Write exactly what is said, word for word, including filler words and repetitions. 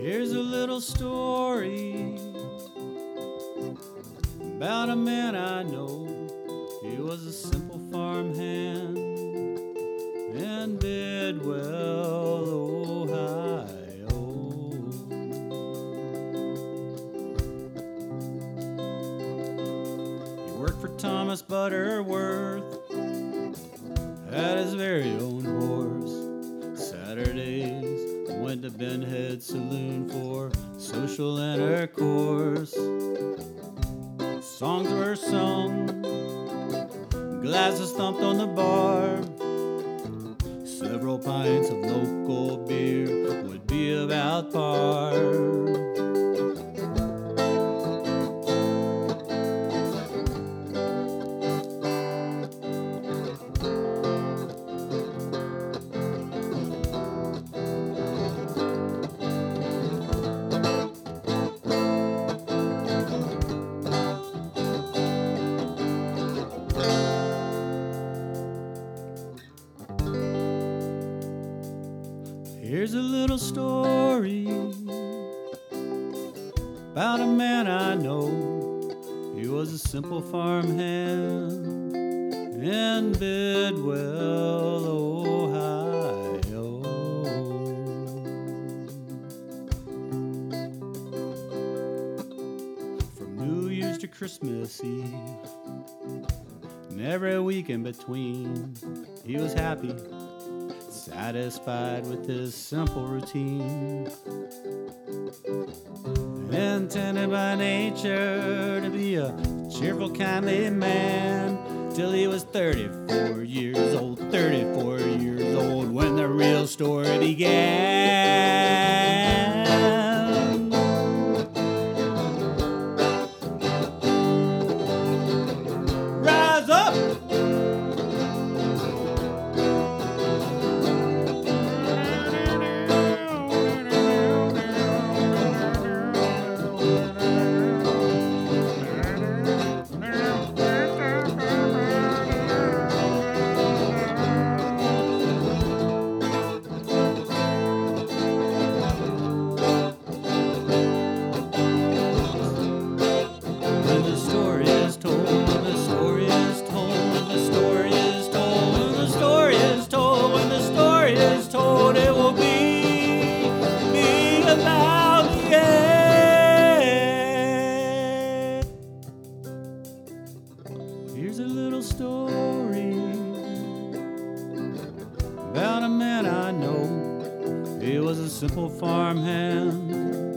Here's a little story about a man I know. He was a simple farmhand in Bidwell, Ohio. He worked for Thomas Butterworth, had his very own horse. Saturdays went to Ben Head Saloon for social intercourse. Songs were sung, glasses thumped on the bar. Several pints of local beer would be about par. Here's a little story about a man I know. He was a simple farmhand in Bidwell, Ohio. From New Year's to Christmas Eve, and every week in between, he was happy, satisfied with his simple routine, intended by nature to be a cheerful, kindly man, till he was thirty-four years old, thirty-four years old, when the real story began. Rise up! Here's a little story about a man I know. He was a simple farmhand